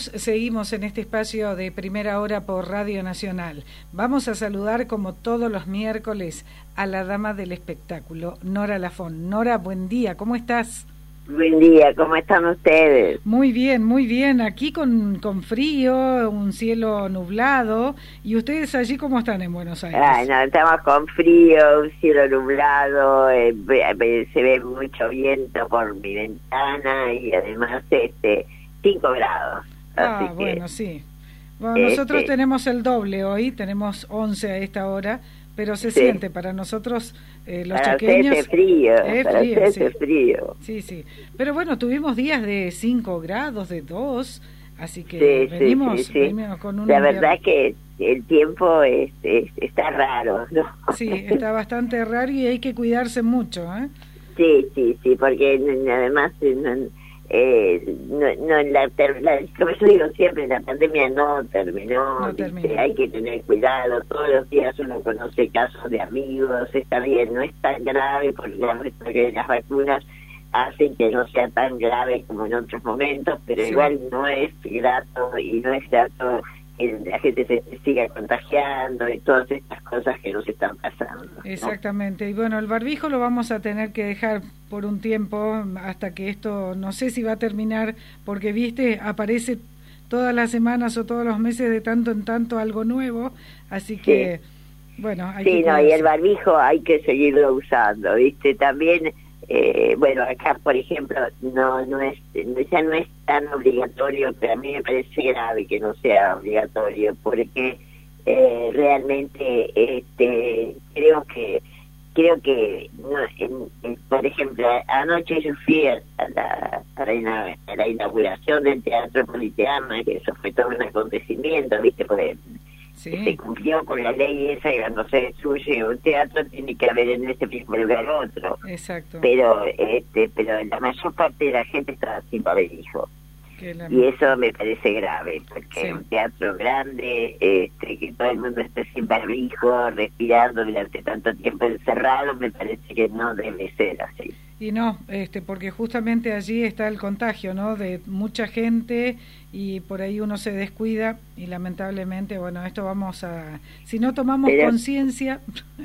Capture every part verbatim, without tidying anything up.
Seguimos, seguimos en este espacio de Primera Hora por Radio Nacional. Vamos a saludar como todos los miércoles a la dama del espectáculo, Nora Lafón. Nora, buen día, ¿cómo estás? Buen día, ¿cómo están ustedes? Muy bien, muy bien. Aquí con, con frío, un cielo nublado. ¿Y ustedes allí cómo están en Buenos Aires? Ay, no, estamos con frío, un cielo nublado, eh, se ve mucho viento por mi ventana y además este cinco grados. Ah, así bueno, que, sí. Bueno, nosotros este, tenemos el doble hoy, tenemos once a esta hora, pero se sí. siente para nosotros eh, los para chaqueños. hacerse frío, Es para frío, hacerse sí. frío. Sí, sí. Pero bueno, tuvimos días de cinco grados, de dos, así que Sí, venimos, sí, sí, sí. venimos con un La invierno. verdad que el tiempo es, es, está raro, ¿no? Sí, está bastante raro y hay que cuidarse mucho, ¿eh? Sí, sí, sí, porque además no, eh, no, no la, la, como yo digo siempre, la pandemia no terminó, No ¿viste? terminó. Hay que tener cuidado, todos los días uno conoce casos de amigos, está bien, no es tan grave porque las, porque las vacunas hacen que no sea tan grave como en otros momentos, pero Sí. igual no es grato y no es grato que la gente se, se siga contagiando y todas estas cosas que nos están pasando, ¿no? Exactamente. Y bueno, el barbijo lo vamos a tener que dejar por un tiempo hasta que esto, no sé si va a terminar, porque viste, aparece todas las semanas o todos los meses de tanto en tanto algo nuevo, así que, sí. bueno, hay sí, que no, y el cuidarse. barbijo hay que seguirlo usando, ¿viste? También, eh, bueno, acá, por ejemplo, no no es ya no es tan obligatorio, pero a mí me parece grave que no sea obligatorio, porque eh, realmente este creo que creo que no, en, en, por ejemplo, anoche yo fui a la, a la, a la inauguración del Teatro Politeama, que eso fue todo un acontecimiento, ¿viste? Porque sí. se cumplió con la ley esa y cuando se destruye un teatro tiene que haber en ese mismo lugar otro. Exacto. Pero este pero la mayor parte de la gente estaba sin barbijo. La... Y eso me parece grave, porque sí. un teatro grande, este que todo el mundo esté sin barbijo, respirando durante tanto tiempo encerrado, me parece que no debe ser así. Y no, este, porque justamente allí está el contagio, ¿no? De mucha gente y por ahí uno se descuida y lamentablemente, bueno, esto vamos a... Si no tomamos conciencia...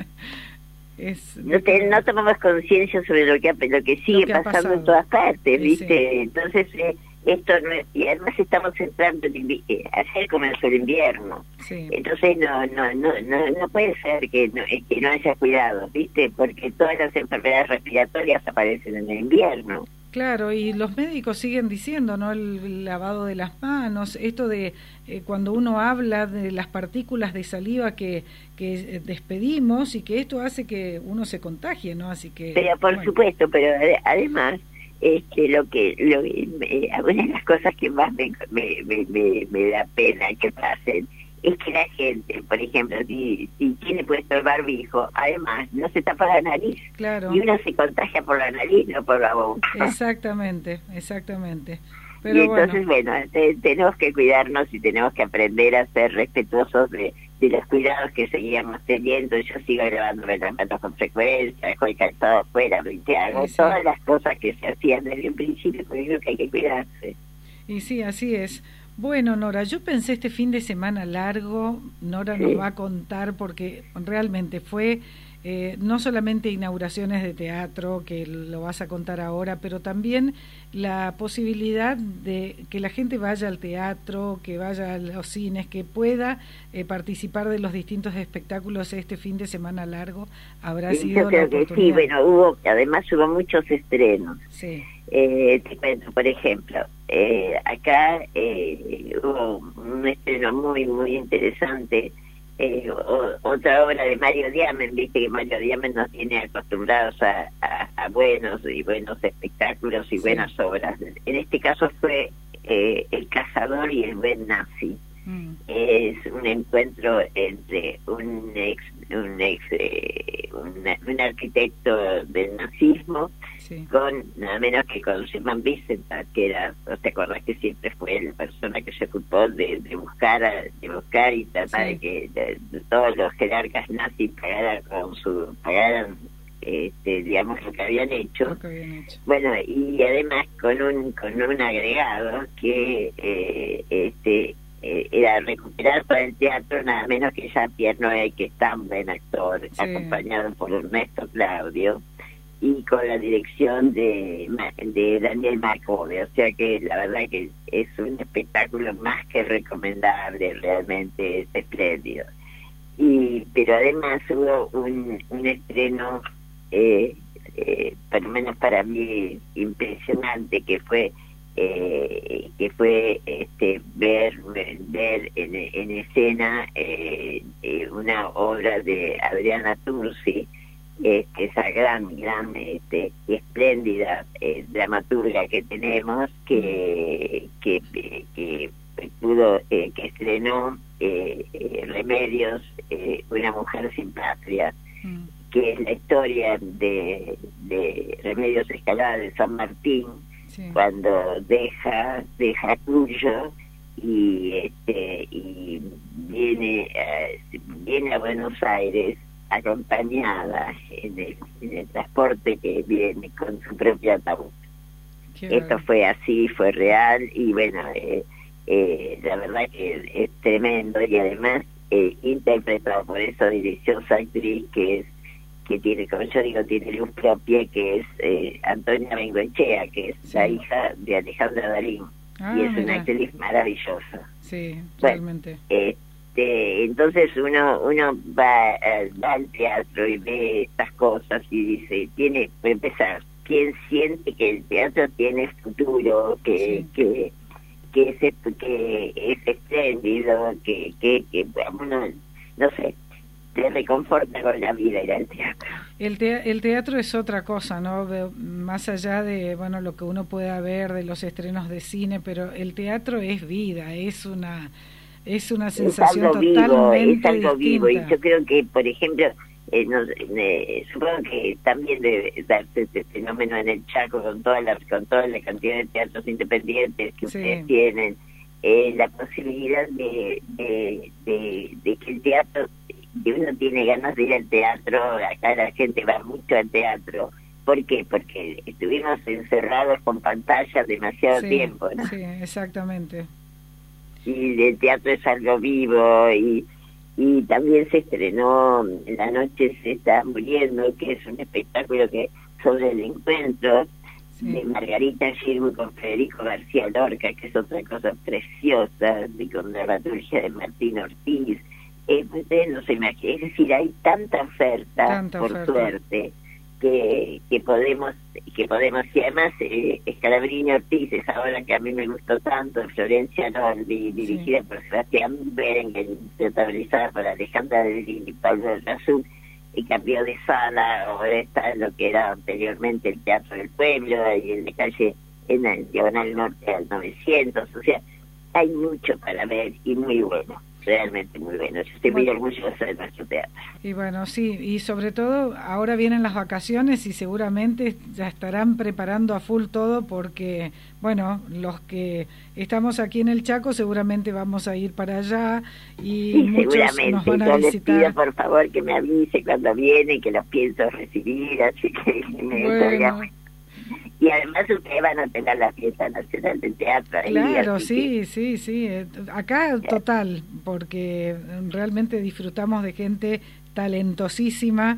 es no, te, no tomamos conciencia sobre lo que ha, lo que sigue lo que pasando pasado. En todas partes, sí, ¿viste? Sí. Entonces... Eh, esto no es, y además estamos entrando en invierno, ayer comenzó el invierno, sí. Entonces no no no no no puede ser que no, que no haya cuidado, ¿viste? Porque todas las enfermedades respiratorias aparecen en el invierno. Claro, y los médicos siguen diciendo, ¿no? El lavado de las manos, esto de eh, cuando uno habla de las partículas de saliva que que despedimos y que esto hace que uno se contagie, ¿no? Así que pero por bueno. supuesto, pero además este lo que lo, eh, una de las cosas que más me, me, me, me, me da pena que pasen es que la gente, por ejemplo, si, si tiene puesto el barbijo, además no se tapa la nariz. Claro. Y uno se contagia por la nariz, no por la boca. Exactamente, exactamente. Pero y entonces, bueno, bueno te, tenemos que cuidarnos y tenemos que aprender a ser respetuosos de, de los cuidados que seguíamos teniendo. Yo sigo lavándome las manos con frecuencia, dejo el calzado afuera, ¿viste? Hago sí. todas las cosas que se hacían desde el principio, porque creo que hay que cuidarse. Y sí, así es. Bueno, Nora, yo pensé este fin de semana largo, Nora sí. nos va a contar porque realmente fue eh, no solamente inauguraciones de teatro, que lo vas a contar ahora, pero también la posibilidad de que la gente vaya al teatro, que vaya a los cines, que pueda eh, participar de los distintos espectáculos este fin de semana largo, habrá sí, sido yo creo la que oportunidad. sí, bueno, hubo, además hubo muchos estrenos. Sí. Eh, te cuento, por ejemplo, eh, acá eh, hubo un estreno muy, muy interesante, eh, o, otra obra de Mario Diamen, viste que Mario Diamen nos tiene acostumbrados a, a, a buenos y buenos espectáculos y sí. buenas obras. En este caso fue eh, El Cazador y el Buen Nazi. Mm. Es un encuentro entre un ex, un ex, eh, un, un arquitecto del nazismo sí. con nada menos que con Simon Wiesenthal, que era, ¿no te acordás que siempre fue la persona que se ocupó de, de buscar, de buscar y tratar sí. de que de, de todos los jerarcas nazis pagaran con su, pagaran este, digamos, lo que habían hecho. Lo que habían hecho. Bueno, y además con un con un agregado que eh, este eh, era recuperar para el teatro nada menos que Jean-Pierre Noé, que es tan buen actor, sí. acompañado por Ernesto Claudio, y con la dirección de, de Daniel Macove, o sea que la verdad que es un espectáculo más que recomendable, realmente es espléndido. Y pero además hubo un, un estreno, eh, eh, por lo menos para mí, impresionante, que fue eh, que fue este ver ver en, en escena eh, eh, una obra de Adriana Tursi, eh, esa gran, gran, este, espléndida eh, dramaturga que tenemos, que que, que pudo, eh, que estrenó eh, eh, Remedios, eh, una mujer sin patria, mm. que es la historia de, de Remedios Escalada de San Martín, sí. cuando deja deja Cuyo y este y viene uh, viene a Buenos Aires acompañada en el, en el transporte que viene con su propio ataúd. Qué Esto bueno. fue así, fue real, y bueno, eh, eh, la verdad que es tremendo, y además eh, interpretado por esa deliciosa actriz que es que tiene, como yo digo, tiene luz propia, que es eh, Antonia Bengoechea, que es sí. la hija de Alejandra Darín, ah, y es mira. una actriz maravillosa. Sí, bueno, realmente. Este, entonces uno uno va, uh, va al teatro y ve estas cosas y dice, tiene, para empezar, ¿quién siente que el teatro tiene futuro, que sí. que que es, que es espléndido, que, que, que uno, no sé, te reconforta con la vida ir al teatro? El, te, el teatro es otra cosa, ¿no? Más allá de, bueno, lo que uno pueda ver de los estrenos de cine, pero el teatro es vida, es una es una sensación es algo totalmente vivo, es algo distinta. vivo, y yo creo que, por ejemplo, eh, no, eh, supongo que también debe darse este fenómeno en el Chaco con toda la, con toda la cantidad de teatros independientes que sí. ustedes tienen, eh, la posibilidad de, de, de, de que el teatro, que uno tiene ganas de ir al teatro, acá la gente va mucho al teatro. ¿Por qué? Porque estuvimos encerrados con pantallas demasiado sí, tiempo, ¿no? Sí, exactamente. Y el teatro es algo vivo, y y también se estrenó La noche se está muriendo, que es un espectáculo que sobre el encuentro sí. de Margarita Girbu con Federico García Lorca, que es otra cosa preciosa, de con dramaturgia de Martín Ortiz. Eh, ustedes no se imaginan, es decir, hay tanta oferta, tanta por oferta. suerte, que que podemos que podemos y además eh, Scalabrini Ortiz, esa obra que a mí me gustó tanto, Florencia Norby, dirigida sí. por Sebastián Berenguer, protagonizada por Alejandra Darín y Pablo Razú, y cambió de sala, ahora está en lo que era anteriormente el Teatro del Pueblo, y en la calle, en el Diagonal Norte al novecientos, o sea, hay mucho para ver y muy bueno. Realmente muy bueno. Yo estoy bueno, muy orgullosa de nuestro teatro. Y bueno, sí, y sobre todo ahora vienen las vacaciones y seguramente ya estarán preparando a full todo, porque, bueno, los que estamos aquí en el Chaco seguramente vamos a ir para allá, y sí, muchos seguramente. nos van a Yo visitar. les pido por favor que me avise cuando viene, que los pienso recibir, así que me bueno. muy... Y además ustedes van a tener la fiesta nacional del teatro ahí. Claro, sí, que... sí, sí. Acá total, porque realmente disfrutamos de gente talentosísima,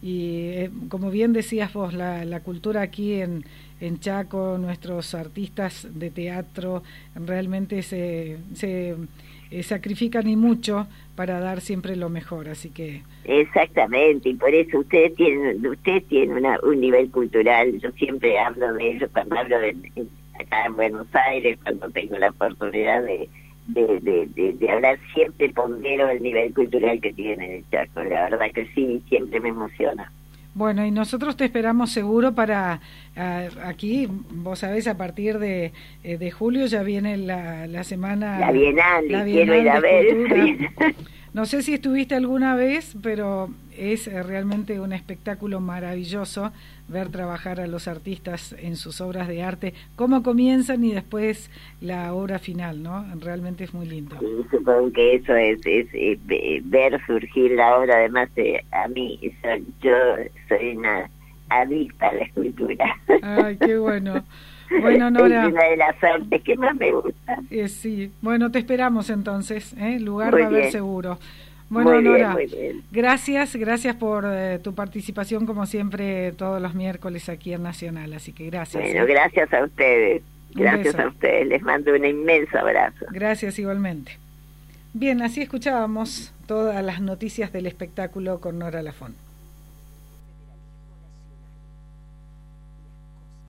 y eh, como bien decías vos, la, la cultura aquí en, en Chaco, nuestros artistas de teatro realmente se, se eh, sacrifican y mucho para dar siempre lo mejor, así que... Exactamente, y por eso ustedes tienen ustedes tienen una, un nivel cultural. Yo siempre hablo de eso cuando hablo de, de acá en Buenos Aires, cuando tengo la oportunidad de de, de, de, de hablar, siempre pondero el nivel cultural que tienen el Chaco. La verdad que sí, siempre me emociona. Bueno, y nosotros te esperamos seguro para uh, aquí, vos sabés, a partir de, de julio ya viene la, la semana... La Bienal, la quiero ir a ver. No sé si estuviste alguna vez, pero es eh, realmente un espectáculo maravilloso ver trabajar a los artistas en sus obras de arte, cómo comienzan y después la obra final, ¿no? Realmente es muy lindo. Sí, supongo que eso es, es, es ver surgir la obra. Además, eh, a mí, soy, yo soy una adicta a la escultura. Ay, qué bueno. Bueno, Nora. Es una de las artes que más me gusta. Eh, sí, bueno, te esperamos entonces, ¿eh? Lugar Muy va a haber bien. seguro. Bueno, muy bien, Nora, muy bien. gracias, gracias por eh, tu participación como siempre todos los miércoles aquí en Nacional, así que gracias. Bueno, ¿eh? gracias a ustedes, Un gracias beso. a ustedes, les mando un inmenso abrazo. Gracias igualmente. Bien, así escuchábamos todas las noticias del espectáculo con Nora Lafont.